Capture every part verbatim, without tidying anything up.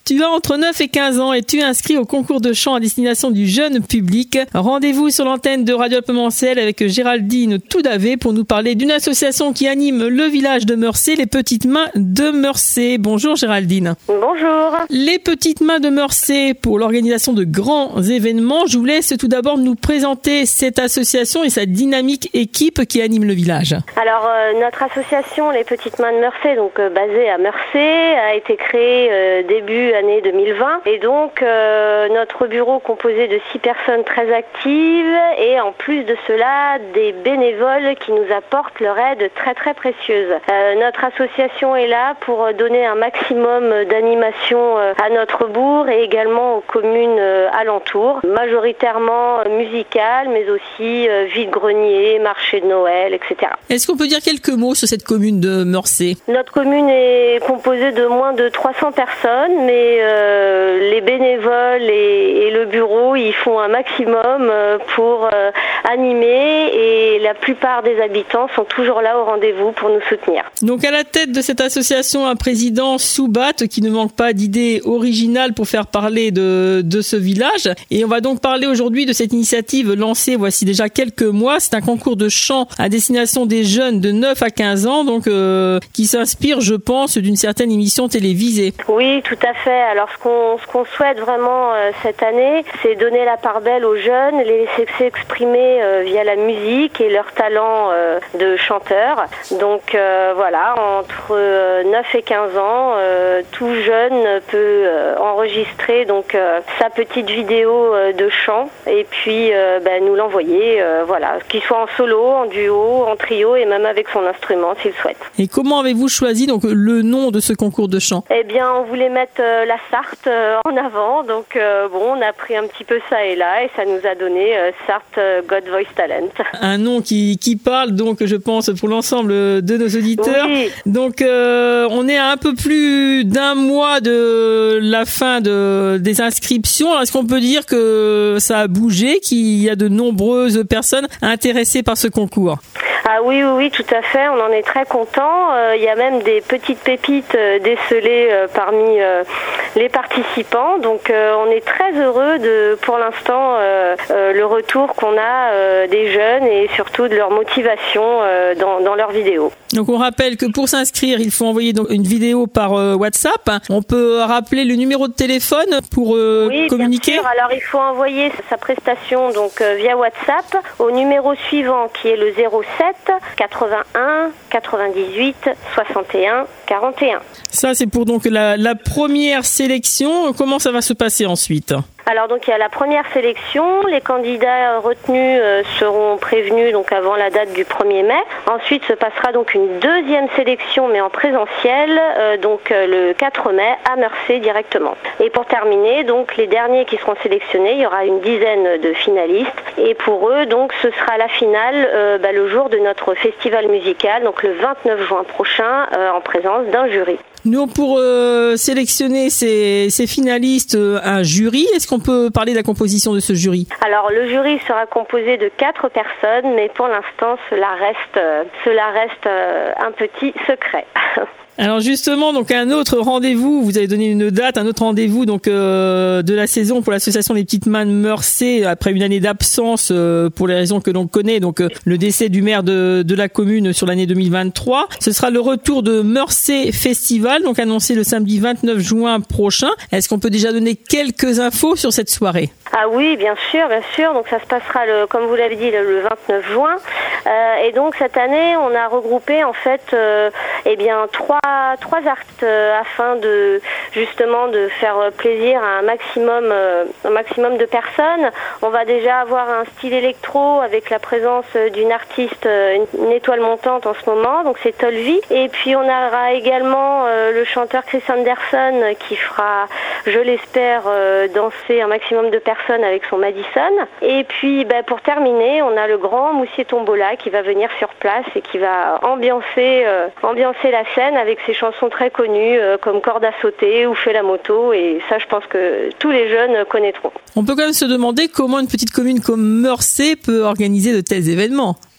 Tu as entre neuf et quinze ans et tu es inscrit au concours de chant à destination du jeune public. Rendez-vous sur l'antenne de Radio Alpes-Mancel avec Géraldine Toudavé pour nous parler d'une association qui anime le village de Meurcé, les Petites Mains de Meurcé. Bonjour Géraldine. Bonjour. Les Petites Mains de Meurcé pour l'organisation de grands événements. Je vous laisse tout d'abord nous présenter cette association et sa dynamique équipe qui anime le village. Alors euh, notre association Les Petites Mains de Meurcé, donc euh, basée à Meurcé, a été créée euh, début année deux mille vingt et donc euh, notre bureau composé de six personnes très actives et en plus de cela des bénévoles qui nous apportent leur aide très très précieuse. Euh, notre association est là pour donner un maximum d'animation euh, à notre bourg et également aux communes euh, alentours, majoritairement euh, musicales mais aussi euh, vide-grenier, marché de Noël, et cetera. Est-ce qu'on peut dire quelques mots sur cette commune de Meurcé ? Notre commune est composée de moins de trois cents personnes, mais euh, les bénévoles et, et le bureau, ils font un maximum pour euh, animer et la plupart des habitants sont toujours là au rendez-vous pour nous soutenir. Donc à la tête de cette association, un président Soubat qui ne manque pas d'idées originales pour faire parler de, de ce village. Et on va donc parler aujourd'hui de cette initiative lancée voici déjà quelques mois. C'est un concours de chant à destination des jeunes de neuf à quinze ans, donc euh, qui s'inspire, je pense, d'une certaine émission télévisée. Oui, tout à fait. Alors ce qu'on, ce qu'on souhaite vraiment euh, cette année, c'est donner la part belle aux jeunes, les laisser s'exprimer euh, via la musique et leur talent euh, de chanteur. Donc euh, voilà, entre euh, neuf et quinze ans, euh, tout jeune peut euh, enregistrer donc euh, sa petite vidéo euh, de chant et puis euh, ben, nous l'envoyer, euh, voilà, qu'il soit en solo, en duo, en trio et même avec son instrument s'il souhaite. Et comment avez-vous choisi donc le nom de ce concours de chant ? Eh bien, on voulait mettre euh, la Sarthe euh, en avant, donc euh, bon, on a pris un petit peu ça et là et ça nous a donné euh, Sarthe euh, God Voice Talent. Un nom qui qui parle donc, je pense, pour l'ensemble de nos auditeurs. Oui. Donc, euh, on est à un peu plus d'un mois de la fin de des inscriptions. Alors, est-ce qu'on peut dire que ça a bougé, qu'il y a de nombreuses personnes intéressées par ce concours ? Ah oui, oui, oui, tout à fait, on en est très content. Euh, il y a même des petites pépites euh, décelées euh, parmi euh, les participants. Donc euh, on est très heureux de, pour l'instant, euh, euh, le retour qu'on a euh, des jeunes et surtout de leur motivation euh, dans, dans leurs vidéos. Donc on rappelle que pour s'inscrire, il faut envoyer donc une vidéo par euh, WhatsApp. On peut rappeler le numéro de téléphone pour euh, oui, communiquer. Bien sûr. Alors il faut envoyer sa prestation donc euh, via WhatsApp au numéro suivant qui est le zéro sept quatre-vingt-un quatre-vingt-dix-huit soixante et un quarante et un. Ça c'est pour donc la, la première sélection. Comment ça va se passer ensuite ? Alors donc il y a la première sélection, les candidats retenus euh, seront prévenus donc avant la date du premier mai. Ensuite se passera donc une deuxième sélection mais en présentiel euh, donc euh, le quatre mai à Meurcé directement. Et pour terminer donc les derniers qui seront sélectionnés, il y aura une dizaine de finalistes et pour eux donc ce sera la finale euh, bah, le jour de notre festival musical donc le vingt-neuf juin prochain euh, en présence d'un jury. Nous, pour euh, sélectionner ces, ces finalistes, euh, un jury, est-ce qu'on peut parler de la composition de ce jury ? Alors, le jury sera composé de quatre personnes, mais pour l'instant, cela reste, euh, cela reste euh, un petit secret. Alors justement, donc un autre rendez-vous, vous avez donné une date, un autre rendez-vous donc euh, de la saison pour l'association Les Petites Mains de Meurcé après une année d'absence euh, pour les raisons que l'on connaît, donc euh, le décès du maire de, de la commune sur l'année deux mille vingt-trois. Ce sera le retour de Meurcé Festival, donc annoncé le samedi vingt-neuf juin prochain. Est-ce qu'on peut déjà donner quelques infos sur cette soirée ? Ah oui, bien sûr, bien sûr. Donc ça se passera, le, comme vous l'avez dit, le, le vingt-neuf juin. Euh, et donc cette année, on a regroupé en fait, euh, eh bien trois trois actes euh, afin de justement de faire plaisir à un maximum euh, un maximum de personnes. On va déjà avoir un style électro avec la présence d'une artiste, euh, une, une étoile montante en ce moment. Donc c'est Tolvi. Et puis on aura également euh, le chanteur Chris Anderson qui fera, je l'espère, euh, danser un maximum de personnes avec son Madison. Et puis bah, pour terminer, on a le grand Moussier Tombola qui va venir sur place et qui va ambiancer euh, ambiancer la scène avec ses chansons très connues euh, comme Corde à sauter ou Fais la moto, et ça je pense que tous les jeunes connaîtront. On peut quand même se demander comment une petite commune comme Meurcé peut organiser de tels événements.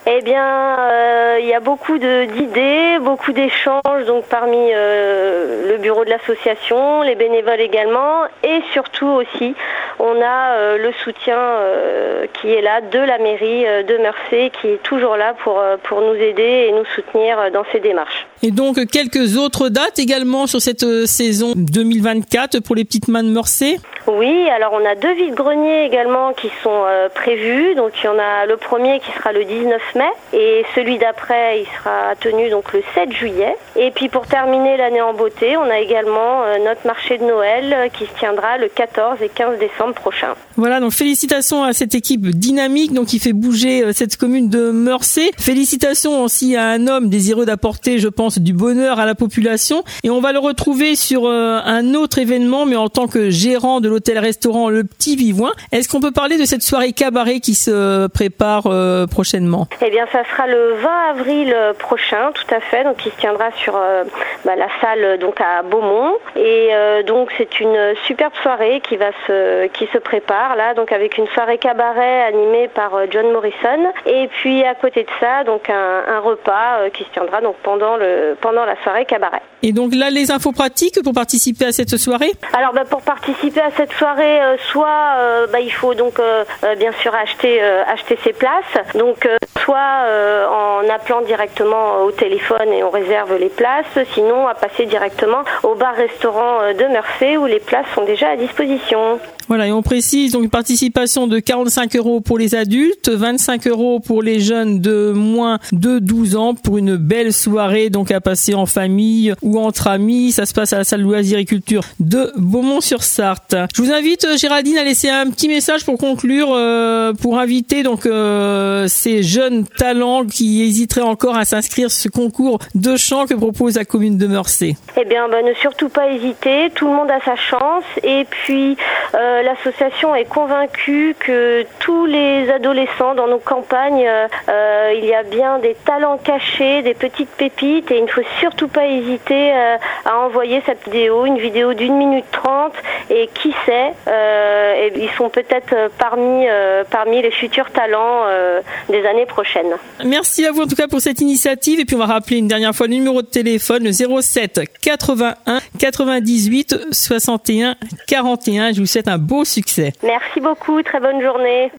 Eh bien, euh, il y a beaucoup de, d'idées, beaucoup d'échanges donc parmi euh, le bureau de l'association, les bénévoles également, et surtout aussi, on a euh, le soutien euh, qui est là de la mairie euh, de Meurçay, qui est toujours là pour euh, pour nous aider et nous soutenir dans ces démarches. Et donc quelques autres dates également sur cette saison deux mille vingt-quatre pour les petites mains de Meurçay. Oui, alors on a deux vide-greniers également qui sont euh, prévus. Donc il y en a le premier qui sera le dix-neuf mai et celui d'après il sera tenu donc le sept juillet. Et puis pour terminer l'année en beauté, on a également euh, notre marché de Noël euh, qui se tiendra le quatorze et quinze décembre prochain. Voilà, donc félicitations à cette équipe dynamique donc qui fait bouger euh, cette commune de Meurçay. Félicitations aussi à un homme désireux d'apporter, je pense, du bonheur à la population. Et on va le retrouver sur euh, un autre événement, mais en tant que gérant de l'hôtel-restaurant Le Petit Vivouin. Est-ce qu'on peut parler de cette soirée cabaret qui se prépare euh, prochainement? Eh bien, ça sera le vingt avril prochain, tout à fait. Donc, qui se tiendra sur euh, bah, la salle donc à Beaumont. Et euh, donc, c'est une superbe soirée qui va se qui se prépare là, donc avec une soirée cabaret animée par euh, John Morrison. Et puis à côté de ça, donc un, un repas euh, qui se tiendra donc pendant le pendant la soirée cabaret. Et donc là, les infos pratiques pour participer à cette soirée? Alors bah, pour participer à cette soirée, euh, soit euh, bah, il faut donc euh, euh, bien sûr acheter euh, acheter ses places. Donc euh, soit euh, en appelant directement au téléphone et on réserve les places, sinon à passer directement au bar-restaurant de Meurçay où les places sont déjà à disposition. Voilà, et on précise donc une participation de quarante-cinq euros pour les adultes, vingt-cinq euros pour les jeunes de moins de douze ans pour une belle soirée donc à passer en famille ou entre amis. Ça se passe à la salle loisirs et culture de Beaumont-sur-Sarthe. Je vous invite, Géraldine, à laisser un petit message pour conclure, euh, pour inviter donc euh, ces jeunes talents qui hésiteraient encore à s'inscrire sur ce concours de chant que propose la commune de Meurçay. Eh bien, bah, ne surtout pas hésiter. Tout le monde a sa chance. Et puis, euh, l'association est convaincue que tous les adolescents dans nos campagnes, euh, il y a bien des talents cachés, des petites pépites, et il ne faut surtout pas hésiter euh, à envoyer cette vidéo, une vidéo d'une minute trente, et qui sait, euh, et ils sont peut-être parmi euh, parmi les futurs talents euh, des années prochaines. Merci à vous en tout cas pour cette initiative, et puis on va rappeler une dernière fois le numéro de téléphone, le zéro sept quatre-vingt-un quatre-vingt-dix-huit soixante et un quarante et un. Je vous souhaite un beau succès. Merci beaucoup, très bonne journée.